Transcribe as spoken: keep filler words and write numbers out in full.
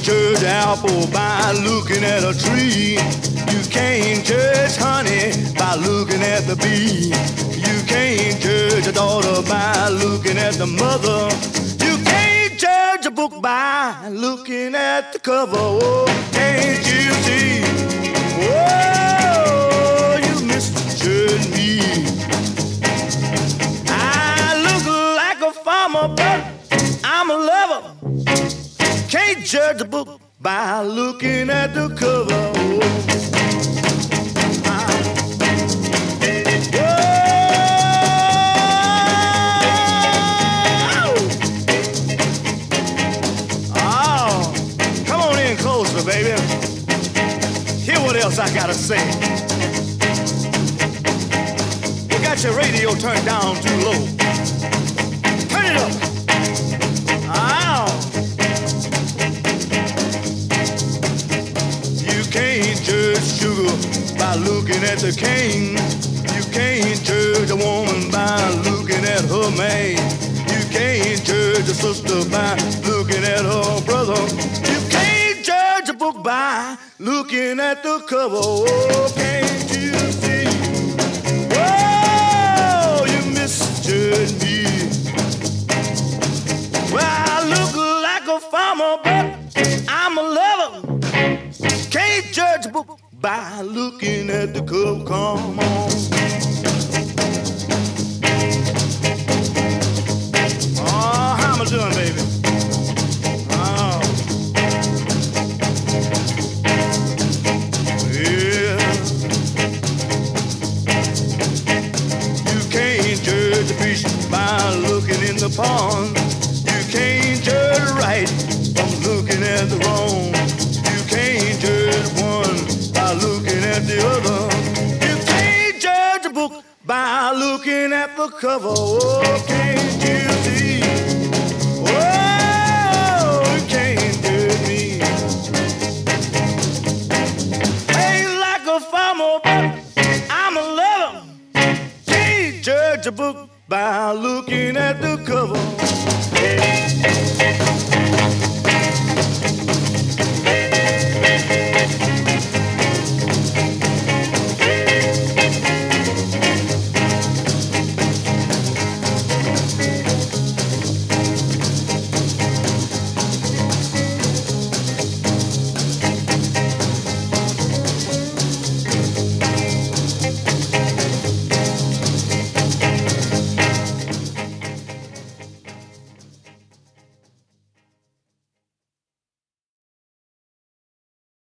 judge an apple by looking at a tree. You can't judge honey by looking at the bee. You can't judge a daughter by looking at the mother. You can't judge a book by looking at the cover. Oh, can't you see? Oh, you misjudge me. I look like a farmer, but I'm a lover. Can't judge a book by looking at the cover. Oh, come on in closer, baby. Hear what else I gotta say. You got your radio turned down too low. Turn it up. Oh. You can't judge sugar by looking at the cane. You can't judge a woman by looking at her man. You can't judge a sister by looking at her brother. You can't judge a book by looking at the cover. Oh, can't you see? Oh, you misjudge me. Well, I look like a farmer, but I'm a lover. Can't judge a book by looking at the cover. Come on. Oh, how am I doing, baby? Oh. Yeah. You can't judge a fish by looking in the pond. You can't judge right from looking at the wrong. You can't judge one by looking at the other. You can't judge a book by looking at the cover. Oh, can't you see? Oh, you can't judge me. Ain't like a farmer, but I'm a lover. Can't judge a book by looking at the cover.